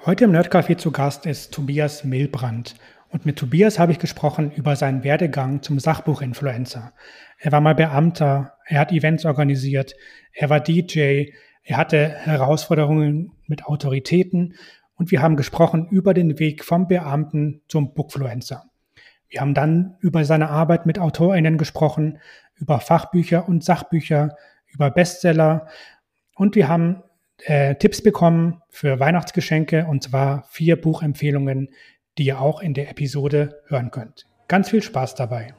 Heute im Nerdcafé zu Gast ist Tobias Milbrandt. Und mit Tobias habe ich gesprochen über seinen Werdegang zum Sachbuch-Influencer. Er war mal Beamter, er hat Events organisiert, er war DJ, er hatte Herausforderungen mit Autoritäten und wir haben gesprochen über den Weg vom Beamten zum Bookfluencer. Wir haben dann über seine Arbeit mit AutorInnen gesprochen, über Fachbücher und Sachbücher, über Bestseller und wir haben Tipps bekommen für Weihnachtsgeschenke und zwar 4 Buchempfehlungen, die ihr auch in der Episode hören könnt. Ganz viel Spaß dabei.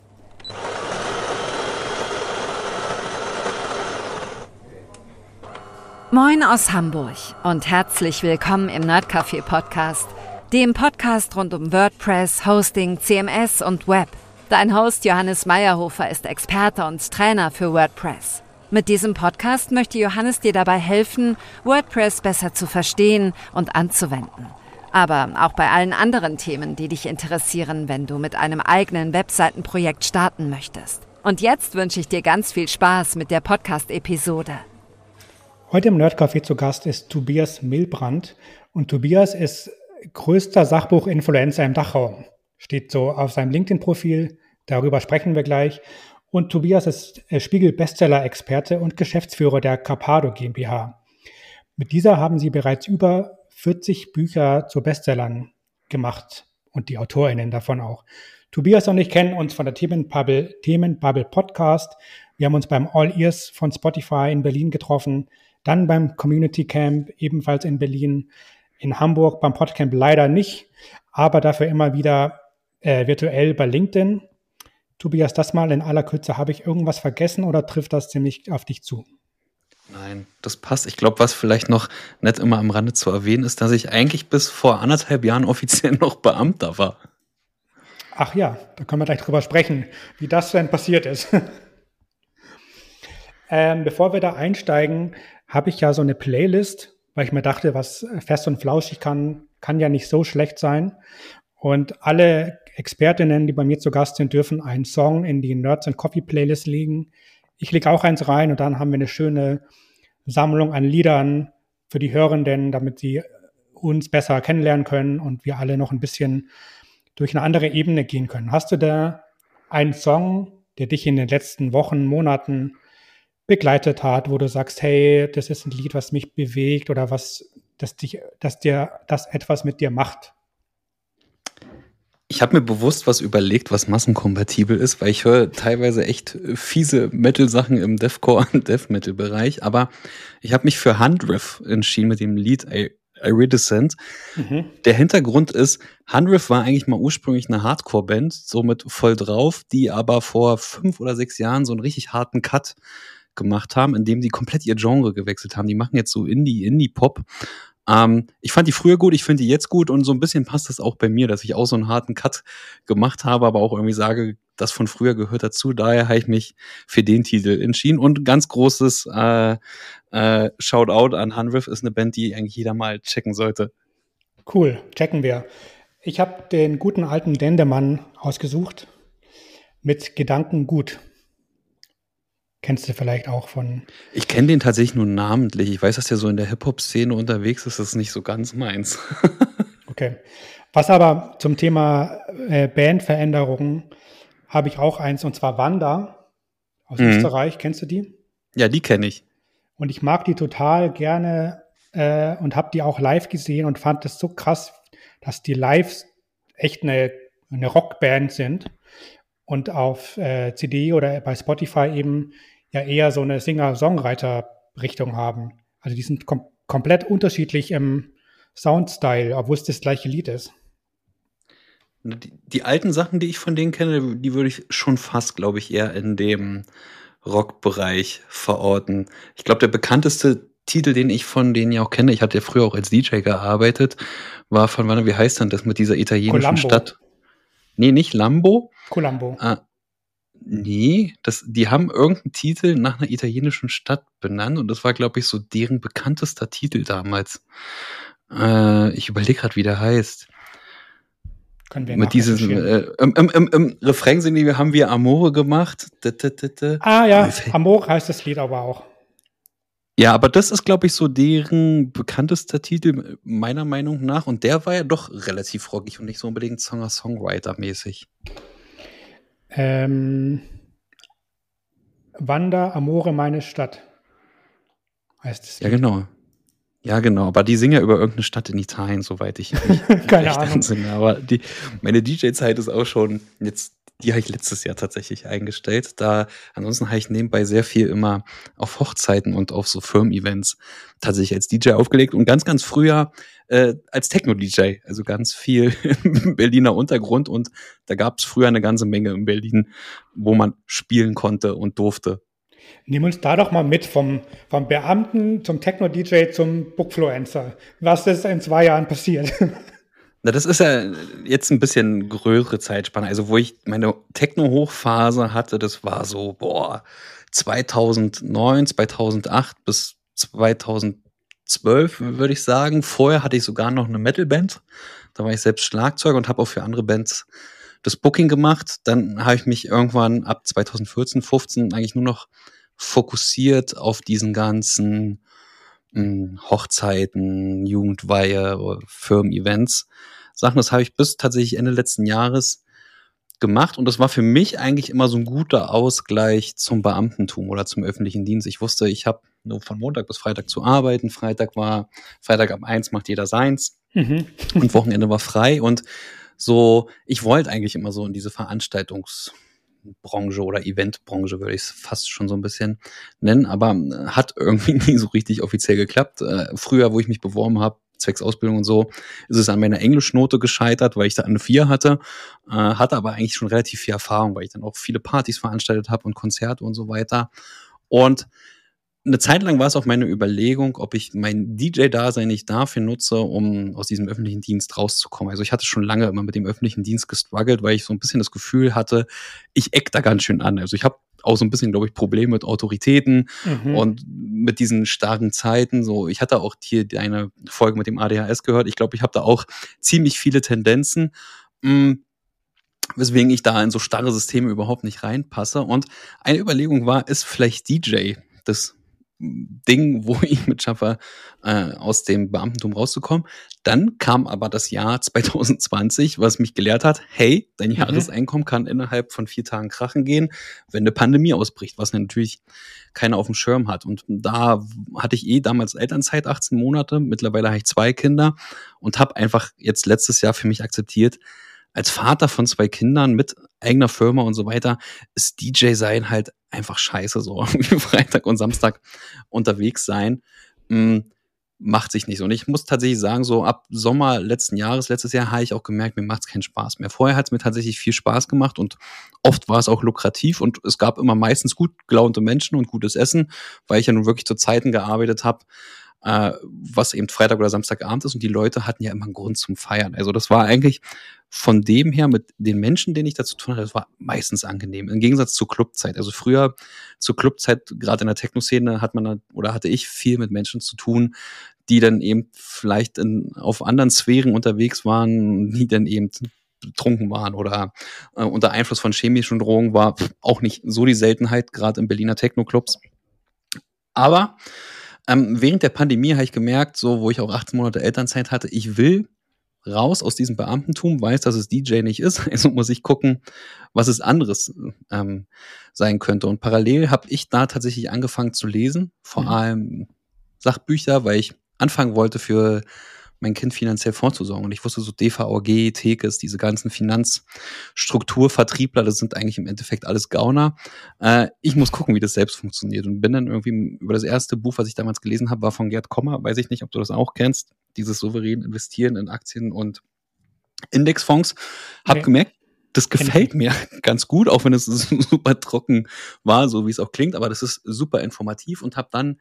Moin aus Hamburg und herzlich willkommen im Nerdcafé Podcast, dem Podcast rund um WordPress, Hosting, CMS und Web. Dein Host Johannes Meyerhofer ist Experte und Trainer für WordPress. Mit diesem Podcast möchte Johannes dir dabei helfen, WordPress besser zu verstehen und anzuwenden. Aber auch bei allen anderen Themen, die dich interessieren, wenn du mit einem eigenen Webseitenprojekt starten möchtest. Und jetzt wünsche ich dir ganz viel Spaß mit der Podcast-Episode. Heute im Nerdcafé zu Gast ist Tobias Milbrandt und Tobias ist größter Sachbuch-Influencer im Dachraum. Steht so auf seinem LinkedIn-Profil, darüber sprechen wir gleich. Und Tobias ist Spiegel-Bestseller-Experte und Geschäftsführer der Capado GmbH. Mit dieser haben sie bereits über 40 Bücher zu Bestsellern gemacht und die AutorInnen davon auch. Tobias und ich kennen uns von der Themenbubble Podcast. Wir haben uns beim All Ears von Spotify in Berlin getroffen, dann beim Community Camp ebenfalls in Berlin, in Hamburg beim Podcamp leider nicht, aber dafür immer wieder virtuell bei LinkedIn. Tobias, das mal in aller Kürze. Habe ich irgendwas vergessen oder trifft das ziemlich auf dich zu? Nein, das passt. Ich glaube, was vielleicht noch nett immer am Rande zu erwähnen ist, dass ich eigentlich bis vor 1,5 Jahren offiziell noch Beamter war. Ach ja, da können wir gleich drüber sprechen, wie das denn passiert ist. Bevor wir da einsteigen, habe ich ja so eine Playlist, weil ich mir dachte, was fest und flauschig kann ja nicht so schlecht sein. Und alle Expertinnen, die bei mir zu Gast sind, dürfen einen Song in die Nerds and Coffee Playlist legen. Ich lege auch eins rein und dann haben wir eine schöne Sammlung an Liedern für die Hörenden, damit sie uns besser kennenlernen können und wir alle noch ein bisschen durch eine andere Ebene gehen können. Hast du da einen Song, der dich in den letzten Wochen, Monaten begleitet hat, wo du sagst, hey, das ist ein Lied, was mich bewegt oder das etwas mit dir macht? Ich habe mir bewusst was überlegt, was massenkompatibel ist, weil ich höre teilweise echt fiese Metal-Sachen im Deathcore- und Death-Metal-Bereich, aber ich habe mich für Handriff entschieden mit dem Lied Iridescent. Der Hintergrund ist, Handriff war eigentlich mal ursprünglich eine Hardcore-Band, somit voll drauf, die aber vor 5 oder 6 Jahren so einen richtig harten Cut gemacht haben, indem die komplett ihr Genre gewechselt haben. Die machen jetzt so Indie-Pop. Ich fand die früher gut, ich finde die jetzt gut und so ein bisschen passt das auch bei mir, dass ich auch so einen harten Cut gemacht habe, aber auch irgendwie sage, das von früher gehört dazu. Daher habe ich mich für den Titel entschieden und ganz großes Shoutout an Handriff, ist eine Band, die eigentlich jeder mal checken sollte. Cool, checken wir. Ich habe den guten alten Dendemann ausgesucht mit Gedanken gut. Kennst du vielleicht auch von... Ich kenne den tatsächlich nur namentlich. Ich weiß, dass der so in der Hip-Hop-Szene unterwegs ist. Das ist nicht so ganz meins. Okay. Was aber zum Thema Bandveränderungen habe ich auch eins, und zwar Wanda aus Österreich. Kennst du die? Ja, die kenne ich. Und ich mag die total gerne und habe die auch live gesehen und fand das so krass, dass die live echt eine Rockband sind. Und auf CD oder bei Spotify eben ja eher so eine Singer-Songwriter-Richtung haben. Also die sind komplett unterschiedlich im Soundstyle, obwohl es das gleiche Lied ist. Die alten Sachen, die ich von denen kenne, die würde ich schon fast, glaube ich, eher in dem Rockbereich verorten. Ich glaube, der bekannteste Titel, den ich von denen ja auch kenne, ich hatte ja früher auch als DJ gearbeitet, war von wie heißt denn das mit dieser italienischen Colombo. Stadt? Nee, nicht Lambo. Colombo. Nee, die haben irgendeinen Titel nach einer italienischen Stadt benannt und das war, glaube ich, so deren bekanntester Titel damals. Ich überlege gerade, wie der heißt. Können wir mit diesem im Refrain haben wir Amore gemacht. Ah ja, Amore heißt das Lied aber auch. Ja, aber das ist, glaube ich, so deren bekanntester Titel meiner Meinung nach. Und der war ja doch relativ rockig und nicht so unbedingt Singer-Songwriter-mäßig. Wanda, Amore, meine Stadt heißt es. Ja, genau. Ja, genau. Aber die singen ja über irgendeine Stadt in Italien, soweit ich mich Keine recht Ahnung. entsinne. Aber meine DJ-Zeit ist auch schon jetzt, die habe ich letztes Jahr tatsächlich eingestellt. Ansonsten habe ich nebenbei sehr viel immer auf Hochzeiten und auf so Firmen-Events tatsächlich als DJ aufgelegt und ganz, ganz früher als Techno-DJ. Also ganz viel im Berliner Untergrund und da gab es früher eine ganze Menge in Berlin, wo man spielen konnte und durfte. Nimm uns da doch mal mit vom Beamten zum Techno-DJ zum Bookfluencer. Was ist in 2 Jahren passiert? Na, das ist ja jetzt ein bisschen größere Zeitspanne. Also, wo ich meine Techno-Hochphase hatte, das war so, 2009, 2008 bis 2012, würde ich sagen. Vorher hatte ich sogar noch eine Metal-Band. Da war ich selbst Schlagzeuger und habe auch für andere Bands das Booking gemacht. Dann habe ich mich irgendwann ab 2014, 15 eigentlich nur noch fokussiert auf diesen ganzen Hochzeiten, Jugendweihe, Firmen-Events. Sachen, das habe ich bis tatsächlich Ende letzten Jahres gemacht und das war für mich eigentlich immer so ein guter Ausgleich zum Beamtentum oder zum öffentlichen Dienst. Ich wusste, ich habe nur von Montag bis Freitag zu arbeiten. Freitag ab 1 macht jeder seins und Wochenende war frei und so, ich wollte eigentlich immer so in diese Veranstaltungsbranche oder Eventbranche, würde ich es fast schon so ein bisschen nennen, aber hat irgendwie nie so richtig offiziell geklappt. Früher, wo ich mich beworben habe, zwecks Ausbildung und so, ist es an meiner Englischnote gescheitert, weil ich da eine 4 hatte, hatte aber eigentlich schon relativ viel Erfahrung, weil ich dann auch viele Partys veranstaltet habe und Konzerte und so weiter. Und eine Zeit lang war es auch meine Überlegung, ob ich mein DJ-Dasein nicht dafür nutze, um aus diesem öffentlichen Dienst rauszukommen. Also ich hatte schon lange immer mit dem öffentlichen Dienst gestruggelt, weil ich so ein bisschen das Gefühl hatte, ich eck da ganz schön an. Also ich habe auch so ein bisschen, glaube ich, Probleme mit Autoritäten und mit diesen starken Zeiten. So, ich hatte auch hier eine Folge mit dem ADHS gehört. Ich glaube, ich habe da auch ziemlich viele Tendenzen, weswegen ich da in so starre Systeme überhaupt nicht reinpasse. Und eine Überlegung war, ist vielleicht DJ das Ding, wo ich mit schaffe, aus dem Beamtentum rauszukommen. Dann kam aber das Jahr 2020, was mich gelehrt hat, hey, dein Jahreseinkommen kann innerhalb von 4 Tagen krachen gehen, wenn eine Pandemie ausbricht, was natürlich keiner auf dem Schirm hat. Und da hatte ich damals Elternzeit, 18 Monate, mittlerweile habe ich 2 Kinder und habe einfach jetzt letztes Jahr für mich akzeptiert, als Vater von 2 Kindern mit eigener Firma und so weiter, ist DJ sein halt einfach scheiße, so Freitag und Samstag unterwegs sein, macht sich nicht so. Und ich muss tatsächlich sagen, so ab Sommer letztes Jahr habe ich auch gemerkt, mir macht es keinen Spaß mehr. Vorher hat es mir tatsächlich viel Spaß gemacht und oft war es auch lukrativ und es gab immer meistens gut gelaunte Menschen und gutes Essen, weil ich ja nun wirklich zu Zeiten gearbeitet habe, was eben Freitag oder Samstagabend ist und die Leute hatten ja immer einen Grund zum Feiern. Also das war eigentlich von dem her mit den Menschen, denen ich dazu tun hatte, das war meistens angenehm. Im Gegensatz zur Clubzeit. Also früher zur Clubzeit, gerade in der Techno-Szene, hatte ich viel mit Menschen zu tun, die dann eben vielleicht auf anderen Sphären unterwegs waren, die dann eben betrunken waren oder unter Einfluss von chemischen Drogen war auch nicht so die Seltenheit, gerade in Berliner Techno-Clubs. Aber während der Pandemie habe ich gemerkt, so wo ich auch 18 Monate Elternzeit hatte, ich will raus aus diesem Beamtentum, weiß, dass es DJ nicht ist, also muss ich gucken, was es anderes sein könnte. Und parallel habe ich da tatsächlich angefangen zu lesen, vor allem Sachbücher, weil ich anfangen wollte, für mein Kind finanziell vorzusorgen. Und ich wusste so DVAG, Tekes, diese ganzen Finanzstrukturvertriebler, das sind eigentlich im Endeffekt alles Gauner. Ich muss gucken, wie das selbst funktioniert und bin dann irgendwie über das erste Buch, was ich damals gelesen habe, war von Gerd Kommer, weiß ich nicht, ob du das auch kennst, dieses souverän Investieren in Aktien und Indexfonds. Hab gemerkt, das gefällt mir ganz gut, auch wenn es super trocken war, so wie es auch klingt, aber das ist super informativ und habe dann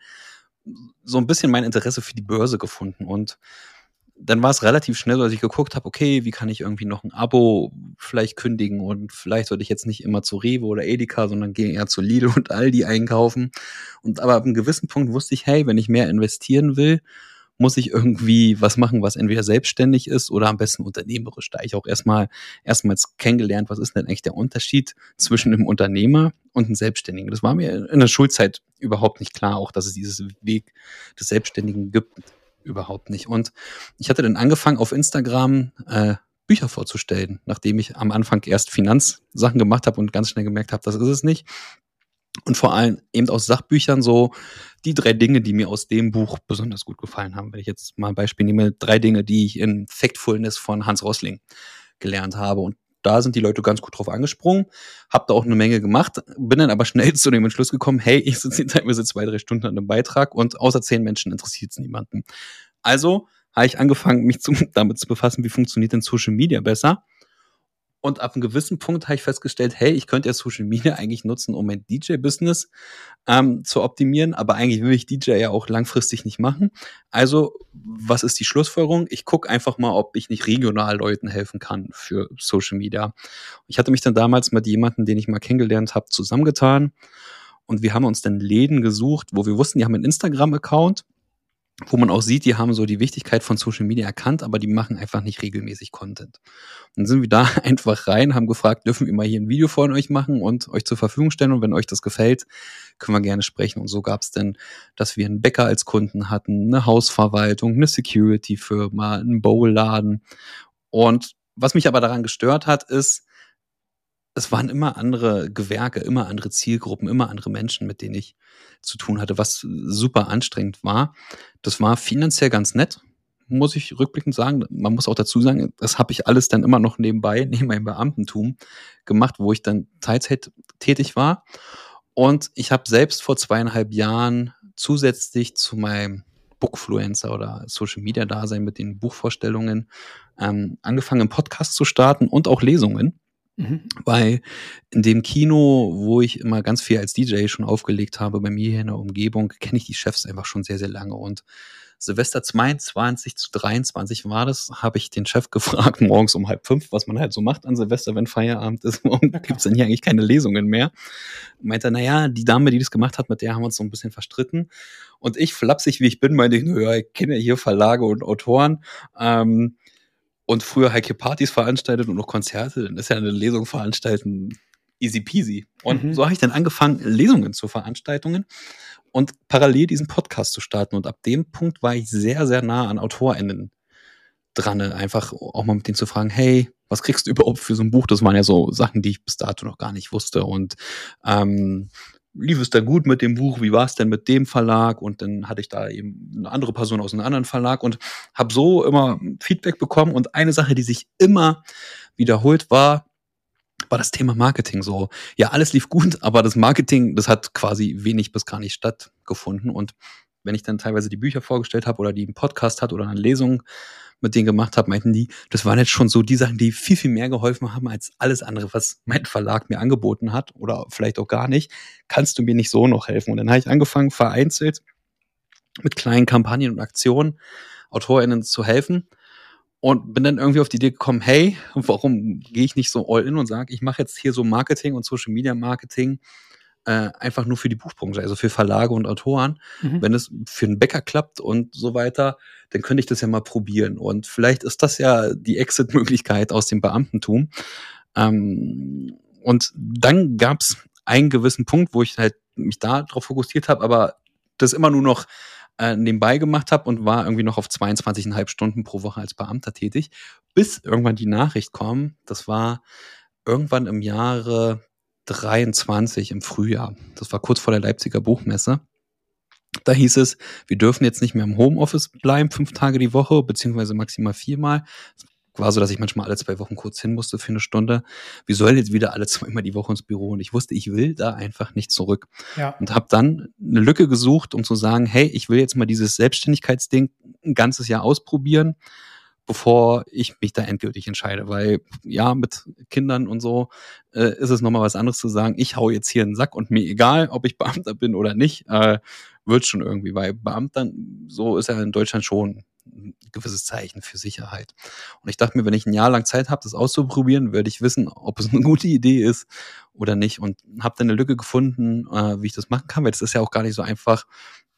so ein bisschen mein Interesse für die Börse gefunden und dann war es relativ schnell, dass ich geguckt habe, okay, wie kann ich irgendwie noch ein Abo vielleicht kündigen und vielleicht sollte ich jetzt nicht immer zu Rewe oder Edeka, sondern gehe eher zu Lidl und Aldi einkaufen. Und aber ab einem gewissen Punkt wusste ich, hey, wenn ich mehr investieren will, muss ich irgendwie was machen, was entweder selbstständig ist oder am besten unternehmerisch. Da ich auch erstmals kennengelernt, was ist denn eigentlich der Unterschied zwischen einem Unternehmer und einem Selbstständigen. Das war mir in der Schulzeit überhaupt nicht klar, auch dass es dieses Weg des Selbstständigen gibt, überhaupt nicht. Und ich hatte dann angefangen auf Instagram Bücher vorzustellen, nachdem ich am Anfang erst Finanzsachen gemacht habe und ganz schnell gemerkt habe, das ist es nicht. Und vor allem eben aus Sachbüchern so die 3 Dinge, die mir aus dem Buch besonders gut gefallen haben. Wenn ich jetzt mal ein Beispiel nehme, 3 Dinge, die ich in Factfulness von Hans Rosling gelernt habe. Und da sind die Leute ganz gut drauf angesprungen, hab da auch eine Menge gemacht, bin dann aber schnell zu dem Entschluss gekommen, hey, ich sitze hier teilweise 2-3 Stunden an einem Beitrag und außer 10 Menschen interessiert es niemanden. Also habe ich angefangen, mich damit zu befassen, wie funktioniert denn Social Media besser. Und ab einem gewissen Punkt habe ich festgestellt, hey, ich könnte ja Social Media eigentlich nutzen, um mein DJ-Business zu optimieren, aber eigentlich will ich DJ ja auch langfristig nicht machen. Also, was ist die Schlussfolgerung? Ich gucke einfach mal, ob ich nicht regional Leuten helfen kann für Social Media. Ich hatte mich dann damals mit jemandem, den ich mal kennengelernt habe, zusammengetan und wir haben uns dann Läden gesucht, wo wir wussten, die haben einen Instagram-Account, wo man auch sieht, die haben so die Wichtigkeit von Social Media erkannt, aber die machen einfach nicht regelmäßig Content. Und dann sind wir da einfach rein, haben gefragt, dürfen wir mal hier ein Video von euch machen und euch zur Verfügung stellen und wenn euch das gefällt, können wir gerne sprechen. Und so gab es dann, dass wir einen Bäcker als Kunden hatten, eine Hausverwaltung, eine Security-Firma, einen Bowladen. Und was mich aber daran gestört hat, ist, es waren immer andere Gewerke, immer andere Zielgruppen, immer andere Menschen, mit denen ich zu tun hatte, was super anstrengend war. Das war finanziell ganz nett, muss ich rückblickend sagen. Man muss auch dazu sagen, das habe ich alles dann immer noch nebenbei, neben meinem Beamtentum gemacht, wo ich dann Teilzeit tätig war. Und ich habe selbst vor 2,5 Jahren zusätzlich zu meinem Bookfluencer oder Social Media Dasein mit den Buchvorstellungen angefangen, einen Podcast zu starten und auch Lesungen. Weil in dem Kino, wo ich immer ganz viel als DJ schon aufgelegt habe, bei mir hier in der Umgebung, kenne ich die Chefs einfach schon sehr, sehr lange. Und Silvester 22/23 war das, habe ich den Chef gefragt, morgens um 4:30, was man halt so macht an Silvester, wenn Feierabend ist. Warum gibt's denn hier eigentlich keine Lesungen mehr? Meinte er, naja, die Dame, die das gemacht hat, mit der haben wir uns so ein bisschen verstritten. Und ich, flapsig wie ich bin, meinte ich, naja, ich kenne ja hier Verlage und Autoren. Und früher Heike Partys veranstaltet und noch Konzerte, dann ist ja eine Lesung veranstalten easy peasy. Und so habe ich dann angefangen, Lesungen zu Veranstaltungen und parallel diesen Podcast zu starten. Und ab dem Punkt war ich sehr, sehr nah an AutorInnen dran, einfach auch mal mit denen zu fragen, hey, was kriegst du überhaupt für so ein Buch? Das waren ja so Sachen, die ich bis dato noch gar nicht wusste. Und lief es dann gut mit dem Buch? Wie war es denn mit dem Verlag? Und dann hatte ich da eben eine andere Person aus einem anderen Verlag und habe so immer Feedback bekommen. Und eine Sache, die sich immer wiederholt war das Thema Marketing so. Ja, alles lief gut, aber das Marketing, das hat quasi wenig bis gar nicht stattgefunden. Und wenn ich dann teilweise die Bücher vorgestellt habe oder die einen Podcast hat oder eine Lesung mit denen gemacht habe, meinten die, das waren jetzt schon so die Sachen, die viel, viel mehr geholfen haben als alles andere, was mein Verlag mir angeboten hat oder vielleicht auch gar nicht. Kannst du mir nicht so noch helfen? Und dann habe ich angefangen, vereinzelt mit kleinen Kampagnen und Aktionen AutorInnen zu helfen und bin dann irgendwie auf die Idee gekommen, hey, warum gehe ich nicht so all in und sage, ich mache jetzt hier so Marketing und Social Media Marketing einfach nur für die Buchbranche, also für Verlage und Autoren. Wenn es für einen Bäcker klappt und so weiter, dann könnte ich das ja mal probieren. Und vielleicht ist das ja die Exit-Möglichkeit aus dem Beamtentum. Und dann gab es einen gewissen Punkt, wo ich halt mich da drauf fokussiert habe, aber das immer nur noch nebenbei gemacht habe und war irgendwie noch auf 22,5 Stunden pro Woche als Beamter tätig, bis irgendwann die Nachricht kam, das war irgendwann im Jahre 23 im Frühjahr. Das war kurz vor der Leipziger Buchmesse. Da hieß es, wir dürfen jetzt nicht mehr im Homeoffice bleiben, 5 Tage die Woche, beziehungsweise maximal 4-mal. War so, dass ich manchmal alle 2 Wochen kurz hin musste für eine Stunde. Wir sollen jetzt wieder alle 2-mal die Woche ins Büro. Und ich wusste, ich will da einfach nicht zurück. Ja. Und habe dann eine Lücke gesucht, um zu sagen, hey, ich will jetzt mal dieses Selbstständigkeitsding ein ganzes Jahr ausprobieren, bevor ich mich da endgültig entscheide. Weil ja, mit Kindern und so ist es nochmal was anderes zu sagen, ich hau jetzt hier einen Sack und mir egal, ob ich Beamter bin oder nicht, wird schon irgendwie. Weil Beamter, so ist ja in Deutschland schon ein gewisses Zeichen für Sicherheit. Und ich dachte mir, wenn ich ein Jahr lang Zeit habe, das auszuprobieren, werde ich wissen, ob es eine gute Idee ist oder nicht. Und habe dann eine Lücke gefunden, wie ich das machen kann, weil das ist ja auch gar nicht so einfach,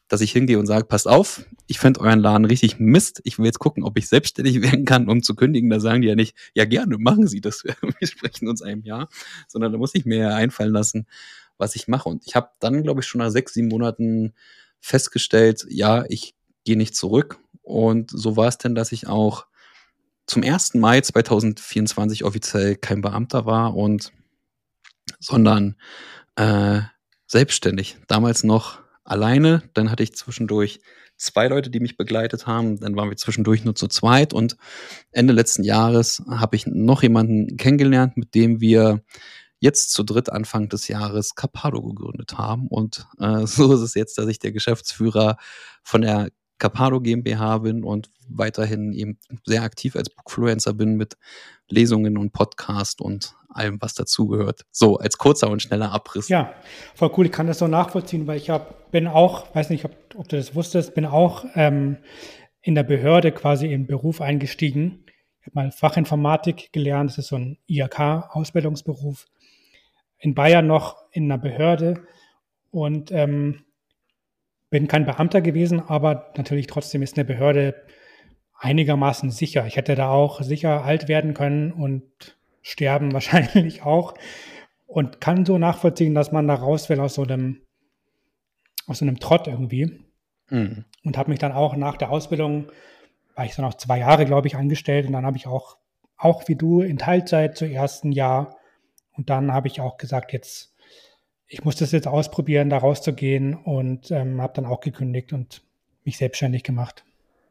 dass ich hingehe und sage, passt auf, ich finde euren Laden richtig Mist. Ich will jetzt gucken, ob ich selbstständig werden kann, um zu kündigen. Da sagen die ja nicht, ja gerne, machen Sie das. Wir sprechen uns einem Jahr. Sondern da muss ich mir ja einfallen lassen, was ich mache. Und ich habe dann, glaube ich, schon nach 6, 7 Monaten festgestellt, ja, ich gehe nicht zurück. Und so war es denn, dass ich auch zum 1. Mai 2024 offiziell kein Beamter war sondern selbstständig. Damals noch alleine, dann hatte ich zwischendurch 2 Leute, die mich begleitet haben, dann waren wir zwischendurch nur zu zweit und Ende letzten Jahres habe ich noch jemanden kennengelernt, mit dem wir jetzt zu dritt Anfang des Jahres Capado gegründet haben und so ist es jetzt, dass ich der Geschäftsführer von der Capado GmbH bin und weiterhin eben sehr aktiv als Bookfluencer bin mit Lesungen und Podcast und allem, was dazugehört. So, als kurzer und schneller Abriss. Ja, voll cool. Ich kann das so nachvollziehen, weil bin auch, weiß nicht, ob du das wusstest, bin auch in der Behörde quasi im Beruf eingestiegen. Ich habe mal Fachinformatik gelernt. Das ist so ein IHK-Ausbildungsberuf. In Bayern noch in einer Behörde und bin kein Beamter gewesen, aber natürlich trotzdem ist eine Behörde einigermaßen sicher. Ich hätte da auch sicher alt werden können und sterben wahrscheinlich auch und kann so nachvollziehen, dass man da raus will aus so einem Trott irgendwie. Mhm. Und habe mich dann auch nach der Ausbildung, war ich so noch 2 Jahre, glaube ich, angestellt und dann habe ich auch wie du in Teilzeit zum ersten Jahr und dann habe ich auch gesagt, ich muss das jetzt ausprobieren, da rauszugehen und habe dann auch gekündigt und mich selbstständig gemacht.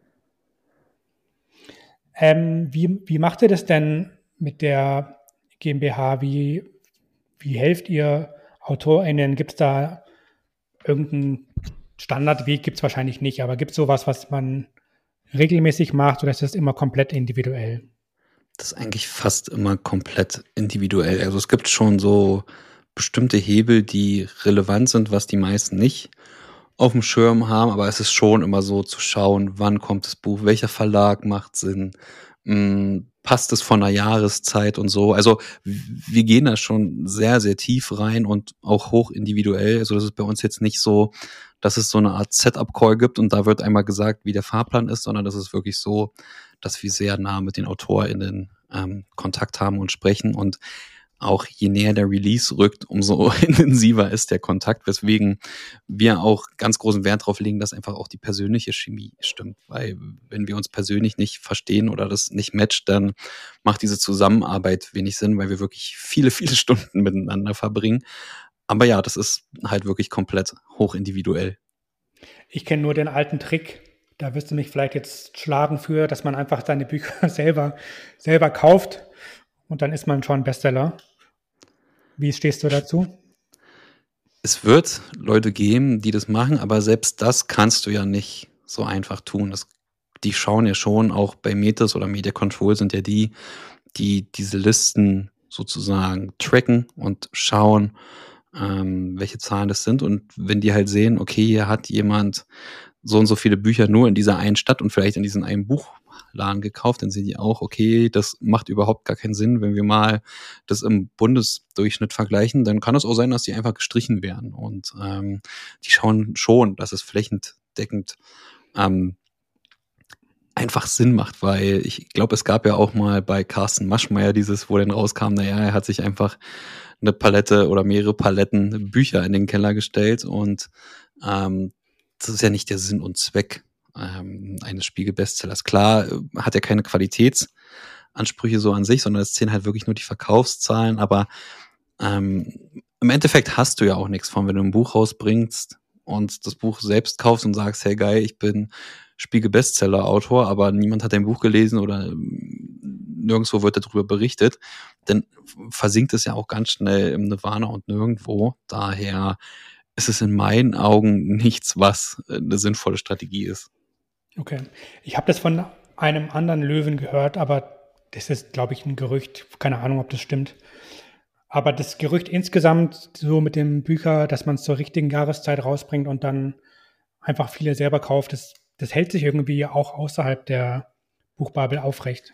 Wie macht ihr das denn mit der GmbH? Wie helft ihr AutorInnen? Gibt es da irgendeinen Standardweg? Gibt es wahrscheinlich nicht, aber gibt es sowas, was man regelmäßig macht oder ist das immer komplett individuell? Das ist eigentlich fast immer komplett individuell. Also es gibt schon so bestimmte Hebel, die relevant sind, was die meisten nicht auf dem Schirm haben, aber es ist schon immer so zu schauen, wann kommt das Buch, welcher Verlag macht Sinn, passt es von einer Jahreszeit und so. Also wir gehen da schon sehr, sehr tief rein und auch hoch individuell. Also das ist bei uns jetzt nicht so, dass es so eine Art Setup-Call gibt und da wird einmal gesagt, wie der Fahrplan ist, sondern das ist wirklich so, dass wir sehr nah mit den AutorInnen Kontakt haben und sprechen und auch je näher der Release rückt, umso intensiver ist der Kontakt, weswegen wir auch ganz großen Wert darauf legen, dass einfach auch die persönliche Chemie stimmt. Weil wenn wir uns persönlich nicht verstehen oder das nicht matcht, dann macht diese Zusammenarbeit wenig Sinn, weil wir wirklich viele, viele Stunden miteinander verbringen. Aber ja, das ist halt wirklich komplett hochindividuell. Ich kenne nur den alten Trick, da wirst du mich vielleicht jetzt schlagen für, dass man einfach seine Bücher selber kauft und dann ist man schon Bestseller. Wie stehst du dazu? Es wird Leute geben, die das machen, aber selbst das kannst du ja nicht so einfach tun. Die schauen ja schon, auch bei Metis oder Media Control sind ja die diese Listen sozusagen tracken und schauen, welche Zahlen das sind. Und wenn die halt sehen, okay, hier hat jemand so und so viele Bücher nur in dieser einen Stadt und vielleicht in diesem einen Buchladen gekauft, dann sehen die auch, okay, das macht überhaupt gar keinen Sinn. Wenn wir mal das im Bundesdurchschnitt vergleichen, dann kann es auch sein, dass die einfach gestrichen werden. Und die schauen schon, dass es flächendeckend einfach Sinn macht, weil ich glaube, es gab ja auch mal bei Carsten Maschmeyer wo dann rauskam, naja, er hat sich einfach eine Palette oder mehrere Paletten Bücher in den Keller gestellt und das ist ja nicht der Sinn und Zweck eines Spiegel-Bestsellers. Klar hat er keine Qualitätsansprüche so an sich, sondern es zählen halt wirklich nur die Verkaufszahlen, aber im Endeffekt hast du ja auch nichts von, wenn du ein Buch rausbringst und das Buch selbst kaufst und sagst, hey geil, ich bin Spiegel-Bestseller-Autor, aber niemand hat dein Buch gelesen oder nirgendwo wird darüber berichtet, dann versinkt es ja auch ganz schnell im Nirvana und nirgendwo. Daher ist es in meinen Augen nichts, was eine sinnvolle Strategie ist. Okay. Ich habe das von einem anderen Löwen gehört, aber das ist, glaube ich, ein Gerücht. Keine Ahnung, ob das stimmt. Aber das Gerücht insgesamt so mit dem Bücher, dass man es zur richtigen Jahreszeit rausbringt und dann einfach viele selber kauft, das hält sich irgendwie auch außerhalb der Buchbubble aufrecht.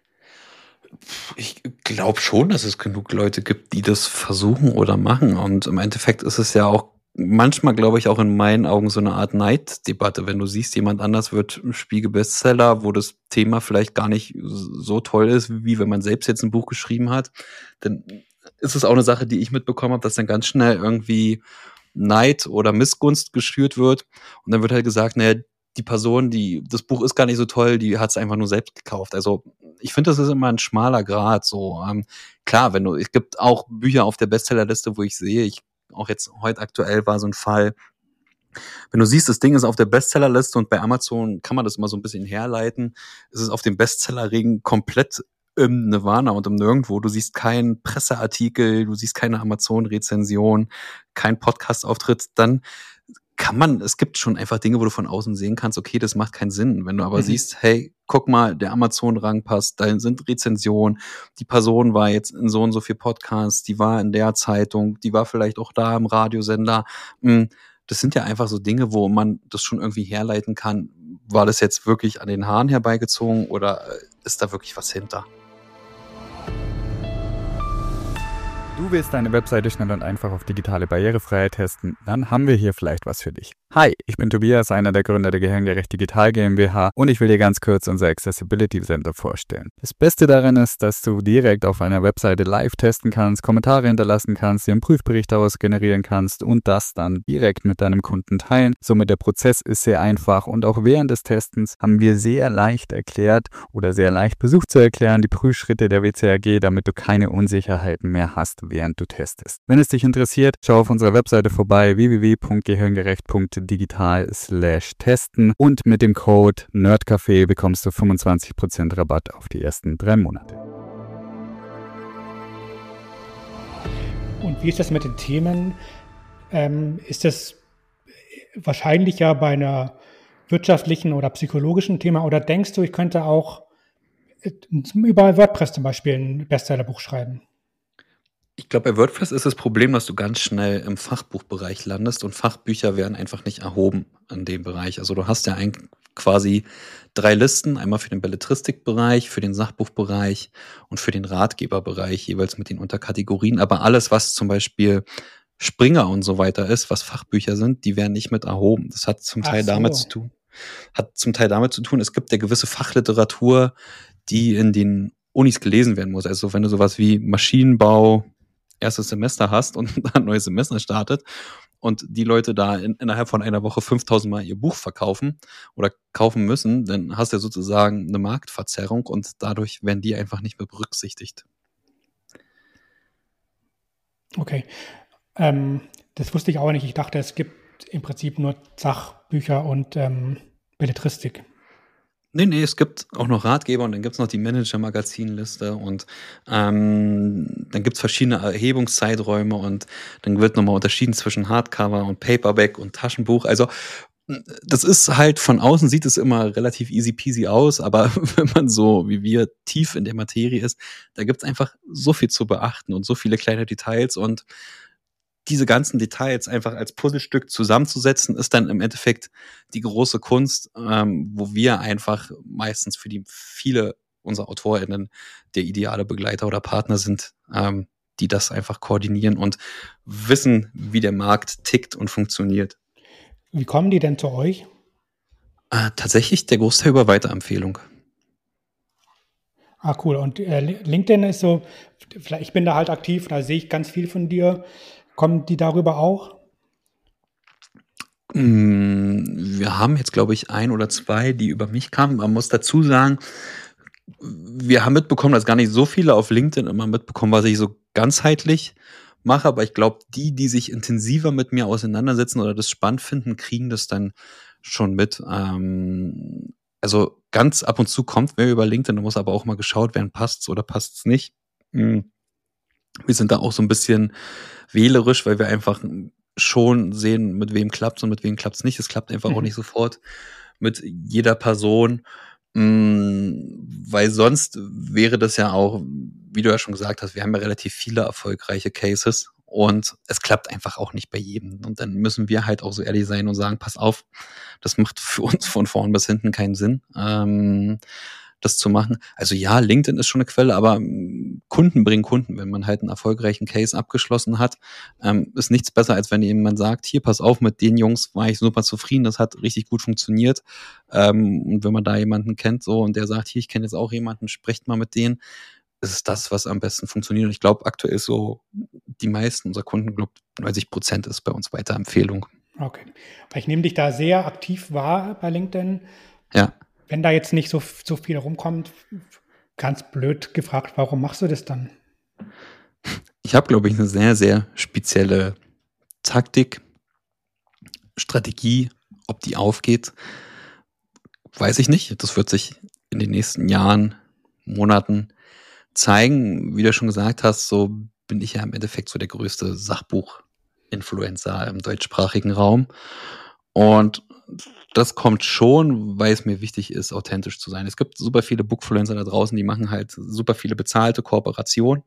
Ich glaube schon, dass es genug Leute gibt, die das versuchen oder machen. Und im Endeffekt ist es ja auch manchmal, glaube ich, auch in meinen Augen so eine Art Neiddebatte, wenn du siehst, jemand anders wird Spiegel-Bestseller, wo das Thema vielleicht gar nicht so toll ist, wie wenn man selbst jetzt ein Buch geschrieben hat. Dann ist es auch eine Sache, die ich mitbekommen habe, dass dann ganz schnell irgendwie Neid oder Missgunst geschürt wird. Und dann wird halt gesagt, naja, die Person, das Buch ist gar nicht so toll, die hat es einfach nur selbst gekauft. Also ich finde, das ist immer ein schmaler Grat. So klar, es gibt auch Bücher auf der Bestsellerliste, wo ich sehe, auch jetzt heute aktuell war so ein Fall, wenn du siehst, das Ding ist auf der Bestsellerliste und bei Amazon kann man das immer so ein bisschen herleiten, ist es auf dem Bestsellerring komplett im Nirvana und im Nirgendwo. Du siehst keinen Presseartikel, du siehst keine Amazon-Rezension, kein Podcast-Auftritt, dann es gibt schon einfach Dinge, wo du von außen sehen kannst, okay, das macht keinen Sinn. Wenn du aber siehst, hey, guck mal, der Amazon-Rang passt, da sind Rezensionen, die Person war jetzt in so und so viel Podcasts, die war in der Zeitung, die war vielleicht auch da im Radiosender. Das sind ja einfach so Dinge, wo man das schon irgendwie herleiten kann, war das jetzt wirklich an den Haaren herbeigezogen oder ist da wirklich was hinter? Du willst deine Webseite schnell und einfach auf digitale Barrierefreiheit testen? Dann haben wir hier vielleicht was für dich. Hi, ich bin Tobias, einer der Gründer der Gehirngerecht Digital GmbH und ich will dir ganz kurz unser Accessibility Center vorstellen. Das Beste daran ist, dass du direkt auf einer Webseite live testen kannst, Kommentare hinterlassen kannst, dir einen Prüfbericht daraus generieren kannst und das dann direkt mit deinem Kunden teilen. Somit der Prozess ist sehr einfach und auch während des Testens haben wir sehr leicht erklärt oder sehr leicht versucht zu erklären die Prüfschritte der WCAG, damit du keine Unsicherheiten mehr hast, während du testest. Wenn es dich interessiert, schau auf unserer Webseite vorbei www.gehirngerecht.digital/testen und mit dem Code NERDCAFÉ bekommst du 25% Rabatt auf die ersten 3 Monate. Und wie ist das mit den Themen? Ist das wahrscheinlich ja bei einer wirtschaftlichen oder psychologischen Thema oder denkst du, ich könnte auch über WordPress zum Beispiel ein Bestsellerbuch schreiben? Ich glaube, bei WordPress ist das Problem, dass du ganz schnell im Fachbuchbereich landest und Fachbücher werden einfach nicht erhoben in dem Bereich. Also du hast ja quasi 3 Listen, einmal für den Belletristikbereich, für den Sachbuchbereich und für den Ratgeberbereich, jeweils mit den Unterkategorien. Aber alles, was zum Beispiel Springer und so weiter ist, was Fachbücher sind, die werden nicht mit erhoben. Das hat zum Teil damit zu tun, es gibt ja gewisse Fachliteratur, die in den Unis gelesen werden muss. Also wenn du sowas wie Maschinenbau erstes Semester hast und ein neues Semester startet und die Leute da innerhalb von einer Woche 5.000 Mal ihr Buch verkaufen oder kaufen müssen, dann hast du ja sozusagen eine Marktverzerrung und dadurch werden die einfach nicht mehr berücksichtigt. Okay. Das wusste ich auch nicht. Ich dachte, es gibt im Prinzip nur Sachbücher und Belletristik. Nee, es gibt auch noch Ratgeber und dann gibt's noch die Manager-Magazin-Liste und dann gibt's verschiedene Erhebungszeiträume und dann wird nochmal unterschieden zwischen Hardcover und Paperback und Taschenbuch. Also das ist halt, von außen sieht es immer relativ easy peasy aus, aber wenn man so wie wir tief in der Materie ist, da gibt's einfach so viel zu beachten und so viele kleine Details und diese ganzen Details einfach als Puzzlestück zusammenzusetzen, ist dann im Endeffekt die große Kunst, wo wir einfach meistens für viele unserer AutorInnen der ideale Begleiter oder Partner sind, die das einfach koordinieren und wissen, wie der Markt tickt und funktioniert. Wie kommen die denn zu euch? Tatsächlich der Großteil über Weiterempfehlung. Ah, cool. Und LinkedIn ist so, ich bin da halt aktiv, da sehe ich ganz viel von dir. Kommen die darüber auch? Wir haben jetzt, glaube ich, 1 oder 2, die über mich kamen. Man muss dazu sagen, wir haben mitbekommen, dass gar nicht so viele auf LinkedIn immer mitbekommen, was ich so ganzheitlich mache. Aber ich glaube, die sich intensiver mit mir auseinandersetzen oder das spannend finden, kriegen das dann schon mit. Also ganz ab und zu kommt wer über LinkedIn, da muss aber auch mal geschaut werden, passt's oder passt's nicht. Wir sind da auch so ein bisschen wählerisch, weil wir einfach schon sehen, mit wem klappt's und mit wem klappt's nicht. Es klappt einfach auch nicht sofort mit jeder Person, weil sonst wäre das ja auch, wie du ja schon gesagt hast, wir haben ja relativ viele erfolgreiche Cases und es klappt einfach auch nicht bei jedem. Und dann müssen wir halt auch so ehrlich sein und sagen, pass auf, das macht für uns von vorn bis hinten keinen Sinn. das zu machen. Also ja, LinkedIn ist schon eine Quelle, aber Kunden bringen Kunden. Wenn man halt einen erfolgreichen Case abgeschlossen hat, ist nichts besser, als wenn jemand sagt, hier, pass auf, mit den Jungs war ich super zufrieden, das hat richtig gut funktioniert. Und wenn man da jemanden kennt so und der sagt, hier, ich kenne jetzt auch jemanden, sprecht mal mit denen, ist es das, was am besten funktioniert. Und ich glaube, aktuell ist so die meisten unserer Kunden, glaube 90% ist bei uns Weiterempfehlung. Okay. Weil ich nehme dich da sehr aktiv wahr bei LinkedIn. Ja. Wenn da jetzt nicht so viel rumkommt, ganz blöd gefragt, warum machst du das dann? Ich habe, glaube ich, eine sehr, sehr spezielle Taktik, Strategie. Ob die aufgeht, weiß ich nicht. Das wird sich in den nächsten Jahren, Monaten zeigen. Wie du schon gesagt hast, so bin ich ja im Endeffekt so der größte Sachbuch-Influencer im deutschsprachigen Raum. Und das kommt schon, weil es mir wichtig ist, authentisch zu sein. Es gibt super viele Bookfluencer da draußen, die machen halt super viele bezahlte Kooperationen.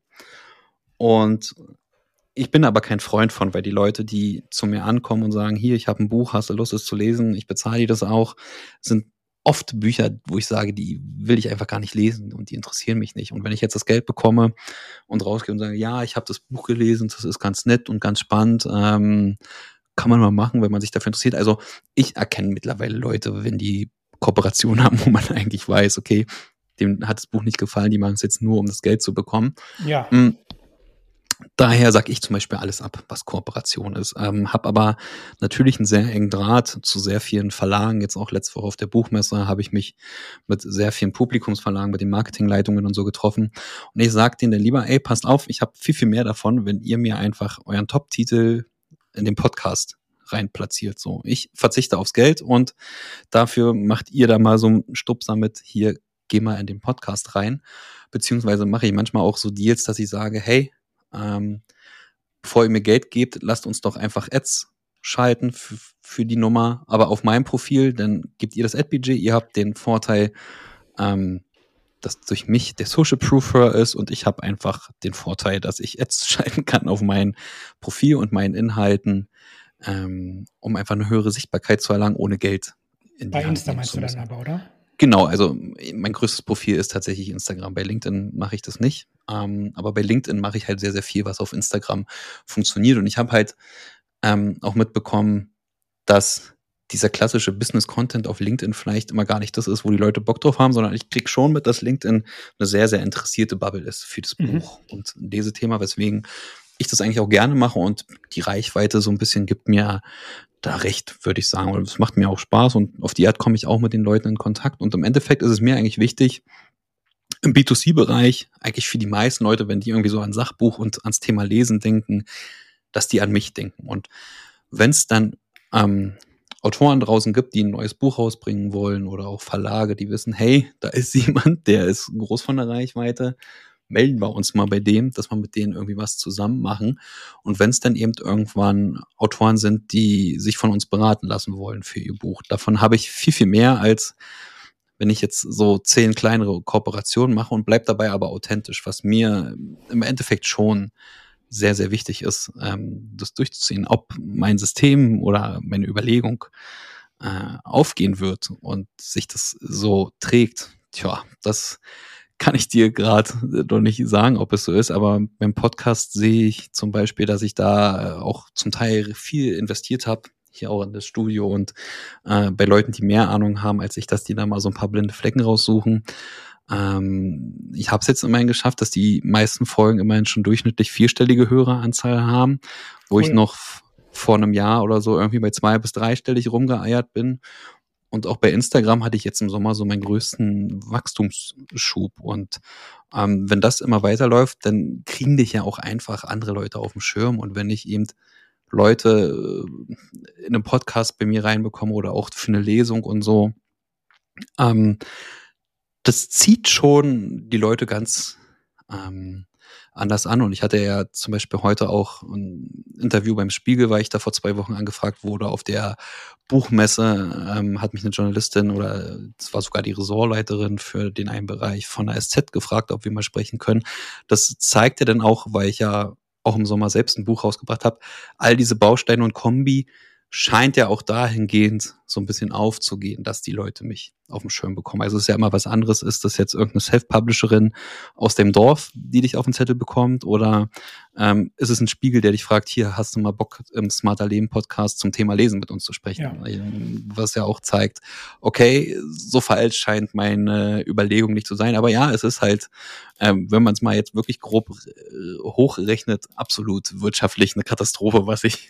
Und ich bin aber kein Freund von, weil die Leute, die zu mir ankommen und sagen, hier, ich habe ein Buch, hast du Lust, es zu lesen, ich bezahle dir das auch, sind oft Bücher, wo ich sage, die will ich einfach gar nicht lesen und die interessieren mich nicht. Und wenn ich jetzt das Geld bekomme und rausgehe und sage, ja, ich habe das Buch gelesen, das ist ganz nett und ganz spannend, kann man mal machen, wenn man sich dafür interessiert. Also ich erkenne mittlerweile Leute, wenn die Kooperation haben, wo man eigentlich weiß, okay, dem hat das Buch nicht gefallen, die machen es jetzt nur, um das Geld zu bekommen. Ja. Daher sage ich zum Beispiel alles ab, was Kooperation ist. Habe aber natürlich einen sehr engen Draht zu sehr vielen Verlagen. Jetzt auch letzte Woche auf der Buchmesse habe ich mich mit sehr vielen Publikumsverlagen, mit den Marketingleitungen und so getroffen. Und ich sage denen dann lieber, ey, passt auf, ich habe viel, viel mehr davon, wenn ihr mir einfach euren Top-Titel in den Podcast rein platziert. So, ich verzichte aufs Geld und dafür macht ihr da mal so einen Stupser mit, hier, geh mal in den Podcast rein. Beziehungsweise mache ich manchmal auch so Deals, dass ich sage, hey, bevor ihr mir Geld gebt, lasst uns doch einfach Ads schalten für die Nummer, aber auf meinem Profil, dann gebt ihr das Ad-Budget, ihr habt den Vorteil, dass durch mich der Social Proofer ist und ich habe einfach den Vorteil, dass ich Ads schalten kann auf mein Profil und meinen Inhalten, um einfach eine höhere Sichtbarkeit zu erlangen, ohne Geld in die Bei Hand Insta nehmen meinst zu du müssen. dann aber, oder? Genau, also mein größtes Profil ist tatsächlich Instagram. Bei LinkedIn mache ich das nicht. Aber bei LinkedIn mache ich halt sehr, sehr viel, was auf Instagram funktioniert. Und ich habe halt auch mitbekommen, dass dieser klassische Business-Content auf LinkedIn vielleicht immer gar nicht das ist, wo die Leute Bock drauf haben, sondern ich kriege schon mit, dass LinkedIn eine sehr, sehr interessierte Bubble ist für das Buch und dieses Thema, weswegen ich das eigentlich auch gerne mache und die Reichweite so ein bisschen gibt mir da recht, würde ich sagen. Und es macht mir auch Spaß und auf die Art komme ich auch mit den Leuten in Kontakt. Und im Endeffekt ist es mir eigentlich wichtig, im B2C-Bereich, eigentlich für die meisten Leute, wenn die irgendwie so an Sachbuch und ans Thema Lesen denken, dass die an mich denken. Und wenn es dann Autoren draußen gibt, die ein neues Buch rausbringen wollen oder auch Verlage, die wissen, hey, da ist jemand, der ist groß von der Reichweite, melden wir uns mal bei dem, dass wir mit denen irgendwie was zusammen machen. Und wenn es dann eben irgendwann Autoren sind, die sich von uns beraten lassen wollen für ihr Buch, davon habe ich viel, viel mehr, als wenn ich jetzt so 10 kleinere Kooperationen mache und bleib dabei aber authentisch, was mir im Endeffekt schon sehr, sehr wichtig ist, das durchzuziehen, ob mein System oder meine Überlegung aufgehen wird und sich das so trägt. Tja, das kann ich dir gerade noch nicht sagen, ob es so ist, aber beim Podcast sehe ich zum Beispiel, dass ich da auch zum Teil viel investiert habe, hier auch in das Studio und bei Leuten, die mehr Ahnung haben als ich, dass die da mal so ein paar blinde Flecken raussuchen. Ich habe es jetzt immerhin geschafft, dass die meisten Folgen immerhin schon durchschnittlich 4-stellige Höreranzahl haben, wo ich noch vor einem Jahr oder so irgendwie bei 2- bis 3-stellig rumgeeiert bin. Und auch bei Instagram hatte ich jetzt im Sommer so meinen größten Wachstumsschub. Und wenn das immer weiterläuft, dann kriegen dich ja auch einfach andere Leute auf dem Schirm. Und wenn ich eben Leute in einem Podcast bei mir reinbekomme oder auch für eine Lesung und so, das zieht schon die Leute ganz anders an. Und ich hatte ja zum Beispiel heute auch ein Interview beim Spiegel, weil ich da vor 2 Wochen angefragt wurde. Auf der Buchmesse hat mich eine Journalistin oder es war sogar die Ressortleiterin für den einen Bereich von der SZ gefragt, ob wir mal sprechen können. Das zeigt ja dann auch, weil ich ja auch im Sommer selbst ein Buch rausgebracht habe, all diese Bausteine und Kombi scheint ja auch dahingehend so ein bisschen aufzugehen, dass die Leute mich auf dem Schirm bekomme. Also es ist ja immer was anderes, ist das jetzt irgendeine Self-Publisherin aus dem Dorf, die dich auf den Zettel bekommt, oder ist es ein Spiegel, der dich fragt, hier, hast du mal Bock, im Smarter Leben Podcast zum Thema Lesen mit uns zu sprechen? Ja. Was ja auch zeigt, okay, so veraltet scheint meine Überlegung nicht zu sein, aber ja, es ist halt, wenn man es mal jetzt wirklich grob hochrechnet, absolut wirtschaftlich eine Katastrophe, was ich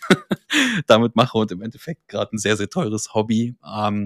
damit mache, und im Endeffekt gerade ein sehr, sehr teures Hobby.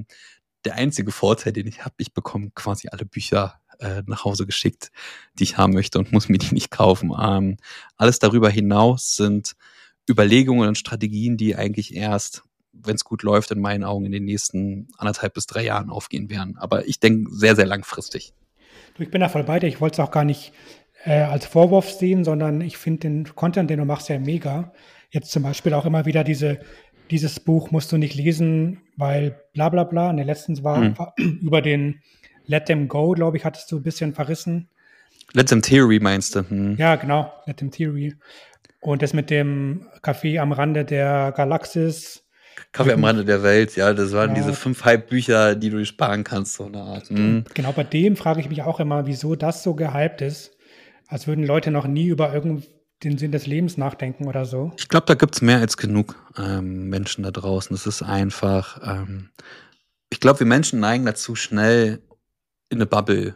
Der einzige Vorteil, den ich habe, ich bekomme quasi alle Bücher nach Hause geschickt, die ich haben möchte, und muss mir die nicht kaufen. Alles darüber hinaus sind Überlegungen und Strategien, die eigentlich erst, wenn es gut läuft, in meinen Augen in den nächsten 1,5 bis 3 Jahren aufgehen werden. Aber ich denke sehr, sehr langfristig. Ich bin da voll bei dir. Ich wollte es auch gar nicht als Vorwurf sehen, sondern ich finde den Content, den du machst, ja mega. Jetzt zum Beispiel auch immer wieder dieses Buch musst du nicht lesen, weil bla bla bla. Und der letztens war über den Let Them Go, glaube ich, hattest du ein bisschen verrissen. Let Them Theory meinst du? Ja, genau, Let Them Theory. Und das mit dem Café am Rande der Galaxis. Kaffee am Rande der Welt, ja, das waren diese 5 Hype-Bücher, die du dir sparen kannst, so eine Art. Genau, bei dem frage ich mich auch immer, wieso das so gehypt ist, als würden Leute noch nie über den Sinn des Lebens nachdenken oder so. Ich glaube, da gibt's mehr als genug Menschen da draußen. Es ist einfach, ich glaube, wir Menschen neigen dazu, schnell in eine Bubble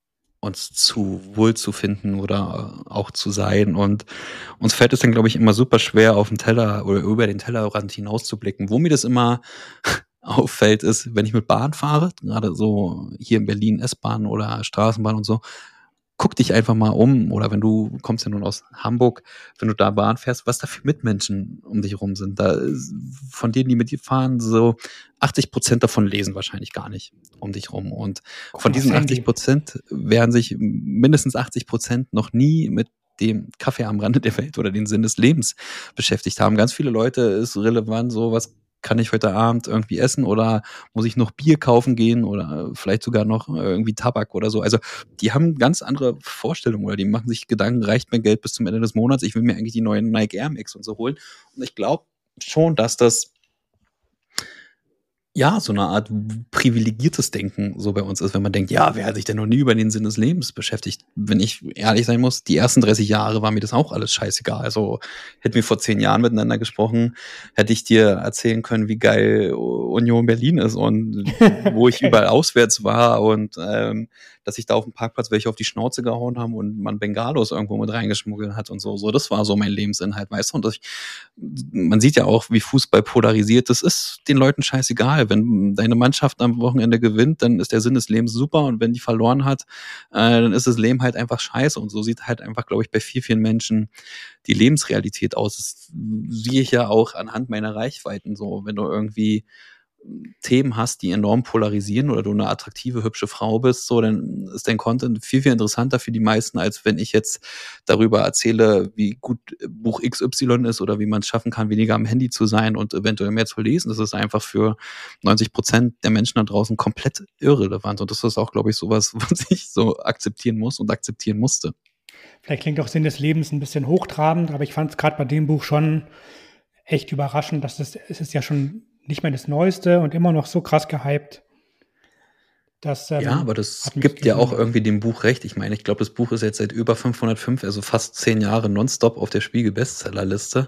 uns zu wohl zu finden oder auch zu sein. Und uns fällt es dann, glaube ich, immer super schwer, auf den Teller oder über den Tellerrand hinauszublicken. Wo mir das immer auffällt, ist, wenn ich mit Bahn fahre, gerade so hier in Berlin S-Bahn oder Straßenbahn und so, guck dich einfach mal um, oder wenn du kommst ja nun aus Hamburg, wenn du da Bahn fährst, was da für Mitmenschen um dich rum sind. Da von denen, die mit dir fahren, so 80% davon lesen wahrscheinlich gar nicht um dich rum. Und von diesen 80% werden sich mindestens 80% noch nie mit dem Kaffee am Rande der Welt oder den Sinn des Lebens beschäftigt haben. Ganz viele Leute ist relevant, so was kann ich heute Abend irgendwie essen, oder muss ich noch Bier kaufen gehen oder vielleicht sogar noch irgendwie Tabak oder so. Also die haben ganz andere Vorstellungen, oder die machen sich Gedanken, reicht mir Geld bis zum Ende des Monats, ich will mir eigentlich die neuen Nike Air Max und so holen. Und ich glaube schon, dass das ja so eine Art privilegiertes Denken so bei uns ist, wenn man denkt, ja, wer hat sich denn noch nie über den Sinn des Lebens beschäftigt? Wenn ich ehrlich sein muss, die ersten 30 Jahre war mir das auch alles scheißegal. Also hätten wir vor 10 Jahren miteinander gesprochen, hätte ich dir erzählen können, wie geil Union Berlin ist und wo ich überall auswärts war und dass ich da auf dem Parkplatz welche auf die Schnauze gehauen haben und man Bengalos irgendwo mit reingeschmuggelt hat und so. So, das war so mein Lebensinhalt, weißt du? Und man sieht ja auch, wie Fußball polarisiert. Das ist den Leuten scheißegal. Wenn deine Mannschaft am Wochenende gewinnt, dann ist der Sinn des Lebens super, und wenn die verloren hat, dann ist das Leben halt einfach scheiße. Und so sieht halt einfach, glaube ich, bei vielen Menschen die Lebensrealität aus. Das sehe ich ja auch anhand meiner Reichweiten so. Wenn du irgendwie Themen hast, die enorm polarisieren, oder du eine attraktive, hübsche Frau bist, so, dann ist dein Content viel, viel interessanter für die meisten, als wenn ich jetzt darüber erzähle, wie gut Buch XY ist oder wie man es schaffen kann, weniger am Handy zu sein und eventuell mehr zu lesen. Das ist einfach für 90% der Menschen da draußen komplett irrelevant, und das ist auch, glaube ich, sowas, was ich so akzeptieren muss und akzeptieren musste. Vielleicht klingt auch Sinn des Lebens ein bisschen hochtrabend, aber ich fand es gerade bei dem Buch schon echt überraschend, dass es ist ja schon nicht mehr das Neueste und immer noch so krass gehypt. Ja, aber das gibt ja auch irgendwie dem Buch recht. Ich meine, ich glaube, das Buch ist jetzt seit über 505, also fast 10 Jahre nonstop auf der Spiegel-Bestsellerliste.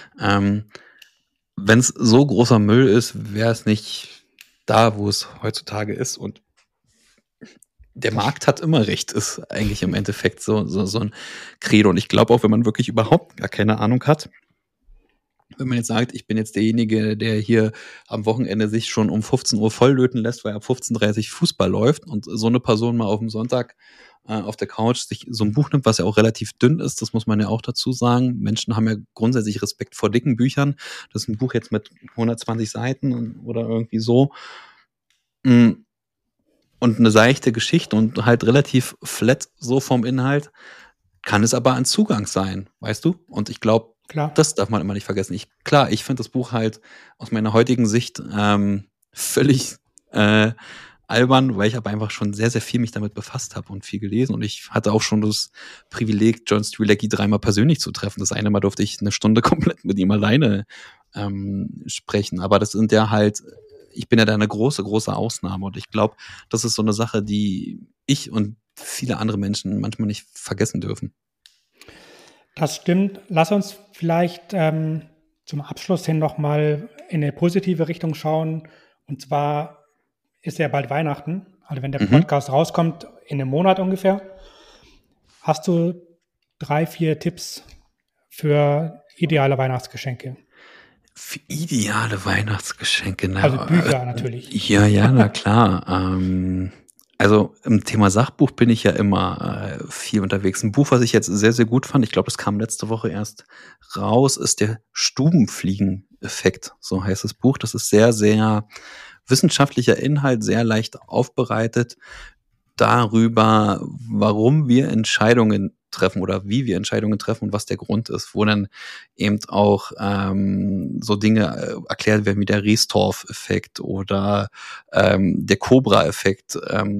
Wenn es so großer Müll ist, wäre es nicht da, wo es heutzutage ist. Und der Markt hat immer recht, ist eigentlich im Endeffekt so ein Credo. Und ich glaube auch, wenn man wirklich überhaupt gar keine Ahnung hat, wenn man jetzt sagt, ich bin jetzt derjenige, der hier am Wochenende sich schon um 15 Uhr volllöten lässt, weil ab 15:30 Uhr Fußball läuft, und so eine Person mal auf dem Sonntag auf der Couch sich so ein Buch nimmt, was ja auch relativ dünn ist, das muss man ja auch dazu sagen. Menschen haben ja grundsätzlich Respekt vor dicken Büchern. Das ist ein Buch jetzt mit 120 Seiten oder irgendwie so. Und eine seichte Geschichte und halt relativ flat so vom Inhalt, kann es aber ein Zugang sein, weißt du? Und ich glaube, das darf man immer nicht vergessen. Ich finde das Buch halt aus meiner heutigen Sicht völlig albern, weil ich aber einfach schon sehr, sehr viel mich damit befasst habe und viel gelesen. Und ich hatte auch schon das Privileg, John Strzelecki 3-mal persönlich zu treffen. Das eine Mal durfte ich eine Stunde komplett mit ihm alleine sprechen. Aber das sind ja halt ich bin ja da eine große, große Ausnahme und ich glaube, das ist so eine Sache, die ich und viele andere Menschen manchmal nicht vergessen dürfen. Das stimmt. Lass uns vielleicht zum Abschluss hin nochmal in eine positive Richtung schauen. Und zwar ist ja bald Weihnachten. Also wenn der Podcast rauskommt, in einem Monat ungefähr. Hast du 3, 4 Tipps für ideale Weihnachtsgeschenke? Für ideale Weihnachtsgeschenke. Also Bücher natürlich. Ja, na klar. Also im Thema Sachbuch bin ich ja immer viel unterwegs. Ein Buch, was ich jetzt sehr, sehr gut fand, ich glaube, das kam letzte Woche erst raus, ist der Stubenfliegen-Effekt. So heißt das Buch. Das ist sehr, sehr wissenschaftlicher Inhalt, sehr leicht aufbereitet darüber, warum wir Entscheidungen treffen oder wie wir Entscheidungen treffen und was der Grund ist, wo dann eben auch so Dinge erklärt werden wie der Riestorf-Effekt oder der Cobra-Effekt,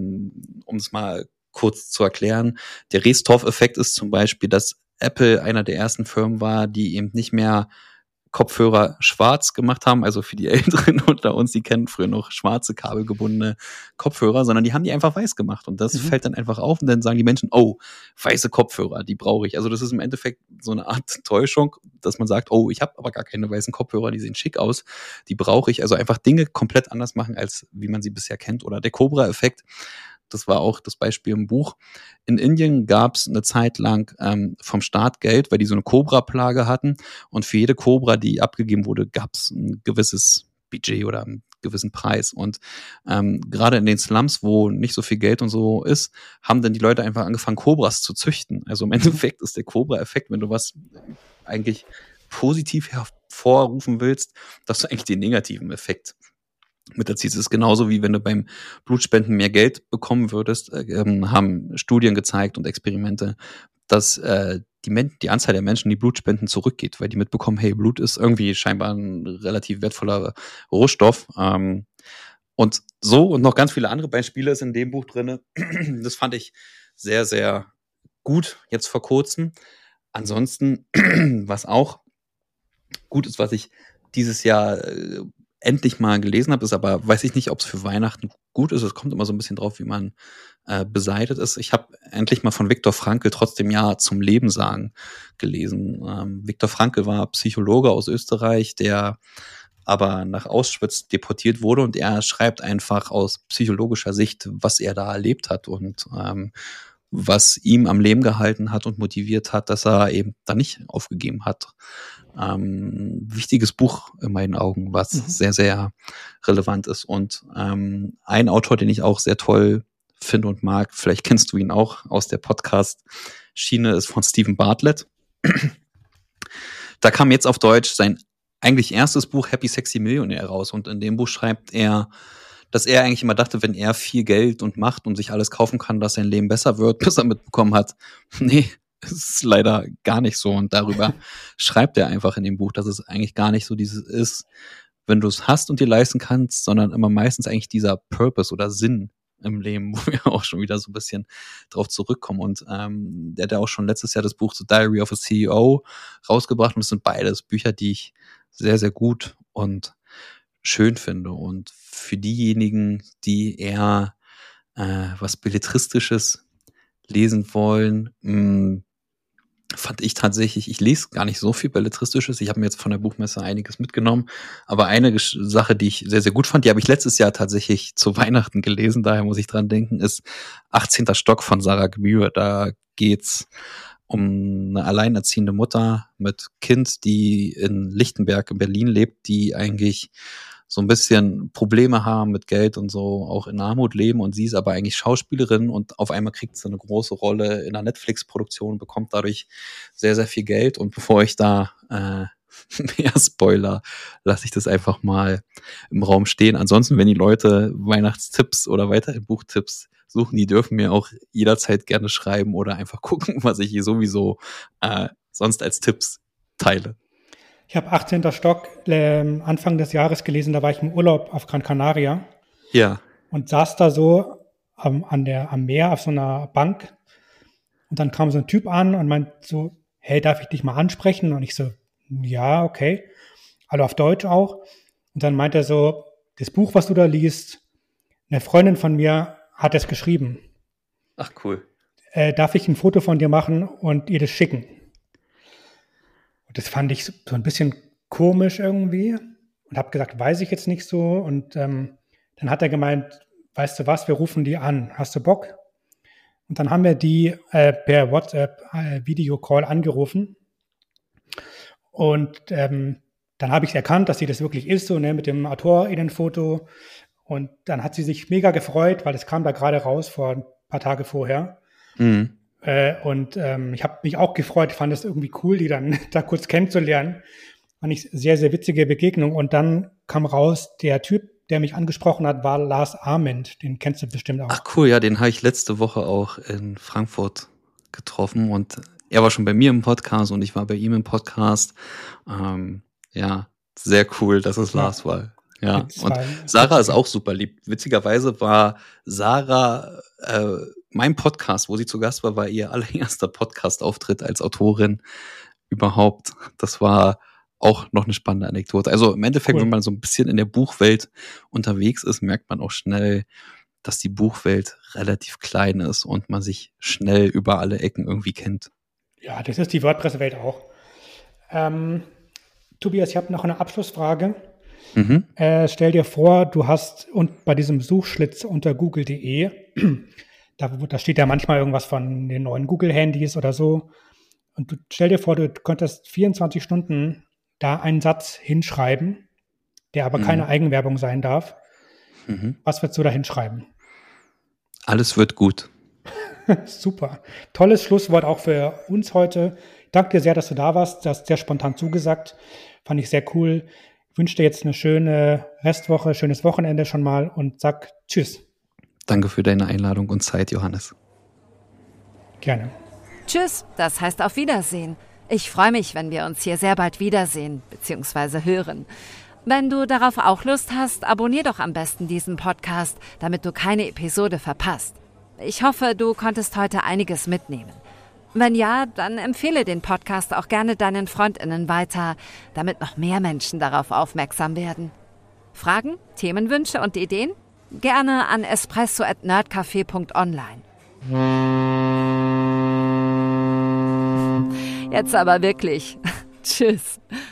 um es mal kurz zu erklären. Der Riestorf-Effekt ist zum Beispiel, dass Apple einer der ersten Firmen war, die eben nicht mehr Kopfhörer schwarz gemacht haben, also für die Älteren unter uns, die kennen früher noch schwarze kabelgebundene Kopfhörer, sondern die haben die einfach weiß gemacht und das fällt dann einfach auf und dann sagen die Menschen, oh, weiße Kopfhörer, die brauche ich. Also das ist im Endeffekt so eine Art Täuschung, dass man sagt, oh, ich habe aber gar keine weißen Kopfhörer, die sehen schick aus, die brauche ich. Also einfach Dinge komplett anders machen, als wie man sie bisher kennt. Oder der Cobra-Effekt, das war auch das Beispiel im Buch. In Indien gab es eine Zeit lang vom Staat Geld, weil die so eine Cobra-Plage hatten. Und für jede Cobra, die abgegeben wurde, gab es ein gewisses Budget oder einen gewissen Preis. Und gerade in den Slums, wo nicht so viel Geld und so ist, haben dann die Leute einfach angefangen, Cobras zu züchten. Also im Endeffekt ist der Cobra-Effekt, wenn du was eigentlich positiv hervorrufen willst, dass du eigentlich den negativen Effekt mit erziehst. Es ist genauso wie wenn du beim Blutspenden mehr Geld bekommen würdest, haben Studien gezeigt und Experimente, dass die Anzahl der Menschen, die Blut spenden, zurückgeht, weil die mitbekommen, hey, Blut ist irgendwie scheinbar ein relativ wertvoller Rohstoff. Und so und noch ganz viele andere Beispiele ist in dem Buch drin. Das fand ich sehr, sehr gut jetzt vor kurzem. Ansonsten, was auch gut ist, was ich dieses Jahr endlich mal gelesen habe, ist aber, weiß ich nicht, ob es für Weihnachten gut ist. Es kommt immer so ein bisschen drauf, wie man beseitet ist. Ich habe endlich mal von Viktor Frankl trotzdem Ja zum Leben sagen gelesen. Viktor Frankl war Psychologe aus Österreich, der aber nach Auschwitz deportiert wurde und er schreibt einfach aus psychologischer Sicht, was er da erlebt hat und was ihm am Leben gehalten hat und motiviert hat, dass er eben da nicht aufgegeben hat. Wichtiges Buch in meinen Augen, was sehr, sehr relevant ist. Und ein Autor, den ich auch sehr toll finde und mag, vielleicht kennst du ihn auch aus der Podcast-Schiene, ist von Stephen Bartlett. Da kam jetzt auf Deutsch sein eigentlich erstes Buch Happy Sexy Millionär raus. Und in dem Buch schreibt er, dass er eigentlich immer dachte, wenn er viel Geld und Macht und sich alles kaufen kann, dass sein Leben besser wird, bis er mitbekommen hat, nee, es ist leider gar nicht so. Und darüber schreibt er einfach in dem Buch, dass es eigentlich gar nicht so dieses ist, wenn du es hast und dir leisten kannst, sondern immer meistens eigentlich dieser Purpose oder Sinn im Leben, wo wir auch schon wieder so ein bisschen drauf zurückkommen. Und der hat ja auch schon letztes Jahr das Buch The Diary of a CEO rausgebracht. Und es sind beides Bücher, die ich sehr, sehr gut und schön finde. Und für diejenigen, die eher was Belletristisches lesen wollen, fand ich tatsächlich, ich lese gar nicht so viel Belletristisches. Ich habe mir jetzt von der Buchmesse einiges mitgenommen. Aber eine Sache, die ich sehr, sehr gut fand, die habe ich letztes Jahr tatsächlich zu Weihnachten gelesen, daher muss ich dran denken, ist 18. Stock von Sarah Gmür. Da geht's um eine alleinerziehende Mutter mit Kind, die in Lichtenberg in Berlin lebt, die eigentlich so ein bisschen Probleme haben mit Geld und so, auch in Armut leben, und sie ist aber eigentlich Schauspielerin und auf einmal kriegt sie eine große Rolle in einer Netflix-Produktion, bekommt dadurch sehr, sehr viel Geld. Und bevor ich da mehr Spoiler, lasse ich das einfach mal im Raum stehen. Ansonsten, wenn die Leute Weihnachtstipps oder weitere Buchtipps suchen, die dürfen mir auch jederzeit gerne schreiben oder einfach gucken, was ich hier sowieso sonst als Tipps teile. Ich habe 18. Stock Anfang des Jahres gelesen, da war ich im Urlaub auf Gran Canaria. Ja. Und saß da so am Meer auf so einer Bank. Und dann kam so ein Typ an und meint so, hey, darf ich dich mal ansprechen? Und ich so, ja, okay. Also auf Deutsch auch. Und dann meint er so, das Buch, was du da liest, eine Freundin von mir hat es geschrieben. Ach, cool. Darf ich ein Foto von dir machen und ihr das schicken? Und das fand ich so ein bisschen komisch irgendwie und habe gesagt, weiß ich jetzt nicht so. Und dann hat er gemeint, weißt du was, wir rufen die an. Hast du Bock? Und dann haben wir die per WhatsApp-Video-Call angerufen. Und dann habe ich erkannt, dass sie das wirklich ist, so mit dem AutorInnenfoto. Und dann hat sie sich mega gefreut, weil es kam da gerade raus vor ein paar Tage vorher. Mhm. Und ich habe mich auch gefreut, fand es irgendwie cool, die dann da kurz kennenzulernen. Fand ich sehr, sehr witzige Begegnung. Und dann kam raus, der Typ, der mich angesprochen hat, war Lars Ament. Den kennst du bestimmt auch. Ach cool, ja, den habe ich letzte Woche auch in Frankfurt getroffen. Und er war schon bei mir im Podcast und ich war bei ihm im Podcast. Ja, sehr cool, dass es Lars war. Ja, und Sarah ist auch super lieb. Witzigerweise war Sarah, mein Podcast, wo sie zu Gast war ihr allererster Podcast-Auftritt als Autorin überhaupt. Das war auch noch eine spannende Anekdote. Also im Endeffekt, wenn man so ein bisschen in der Buchwelt unterwegs ist, merkt man auch schnell, dass die Buchwelt relativ klein ist und man sich schnell über alle Ecken irgendwie kennt. Ja, das ist die WordPress-Welt auch. Tobias, ich habe noch eine Abschlussfrage. Mhm. Stell dir vor, du hast und bei diesem Suchschlitz unter google.de, da steht ja manchmal irgendwas von den neuen Google-Handys oder so. Und du stell dir vor, du könntest 24 Stunden da einen Satz hinschreiben, der aber keine Eigenwerbung sein darf. Mhm. Was würdest du da hinschreiben? Alles wird gut. Super. Tolles Schlusswort auch für uns heute. Danke dir sehr, dass du da warst. Du hast sehr spontan zugesagt. Fand ich sehr cool. Ich wünsche dir jetzt eine schöne Restwoche, schönes Wochenende schon mal und sag Tschüss. Danke für deine Einladung und Zeit, Johannes. Gerne. Tschüss, das heißt auf Wiedersehen. Ich freue mich, wenn wir uns hier sehr bald wiedersehen bzw. hören. Wenn du darauf auch Lust hast, abonnier doch am besten diesen Podcast, damit du keine Episode verpasst. Ich hoffe, du konntest heute einiges mitnehmen. Wenn ja, dann empfehle den Podcast auch gerne deinen FreundInnen weiter, damit noch mehr Menschen darauf aufmerksam werden. Fragen, Themenwünsche und Ideen? Gerne an espresso@nerdcafé.online. Jetzt aber wirklich. Tschüss.